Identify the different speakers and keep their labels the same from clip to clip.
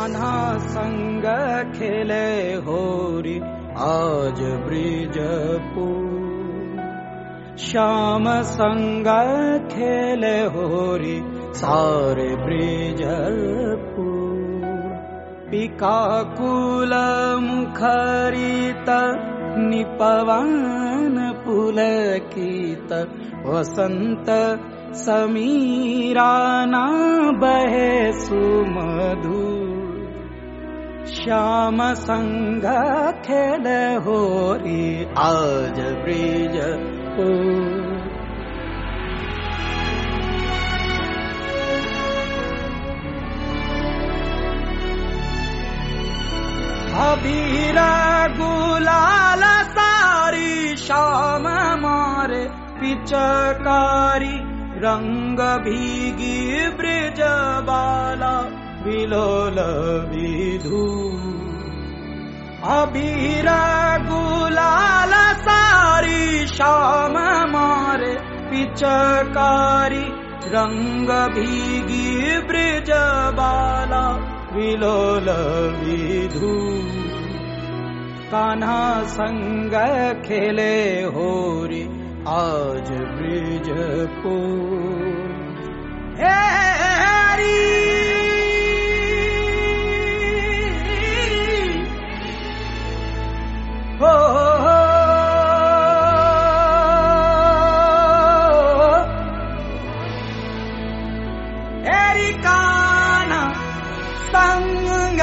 Speaker 1: कान्हा संग खेले होरी आज ब्रिजपुर। श्याम संग खेले होरी सारे ब्रिजपुर। पिकाकुल मुखरित निपवन पुलकित वसंत समीरा ना बहे सुमधुर। श्याम संग खेले होरी आज ब्रिजपुर। अबीर गुलाल सारी श्याम मारे पिचकारी। रंग भीगी ब्रिज बाला विलोल विधु। अबीर गुलाल सारी श्याम मारे पिचकारी। रंग भीगी ब्रिज बाला विलोल विधु। कान्हा संग खेले होरी आज ब्रिजपुर। हेरी हो हेरी कान्हा संग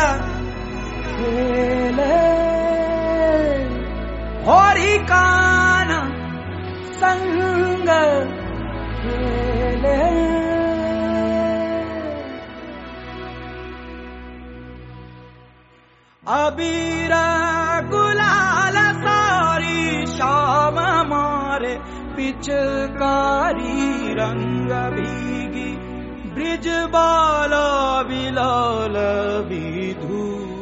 Speaker 1: खेले होरी। कान्हा संग खेले। अबीर गुलाल सारी श्याम मारे पिचकारी। रंग भीगी ब्रिज बाला विलोल विधु।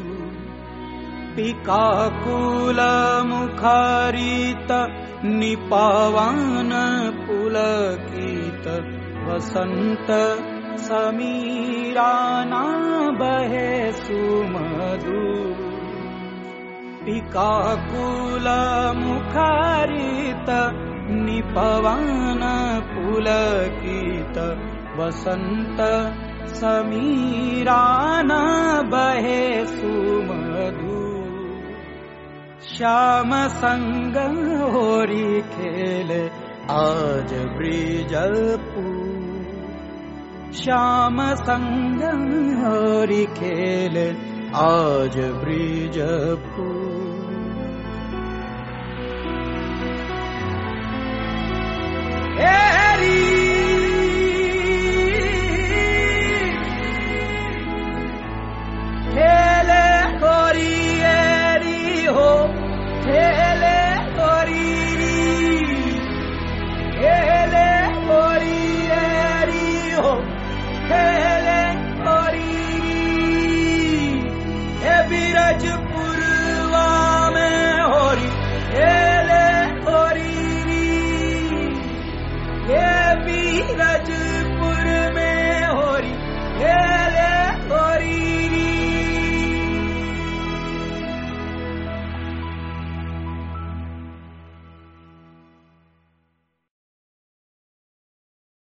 Speaker 1: पिकाकुल मुखरित निपवन पुलकित वसंत समीरा ना बहे सुमधुर। पिकाकुल मुखरित निपवन पुलकित वसंत समीरा ना बहे सुमधुर। श्याम संग होरी खेले आज ब्रिजपुर। श्याम संग होरी खेले आज ब्रिजपुर।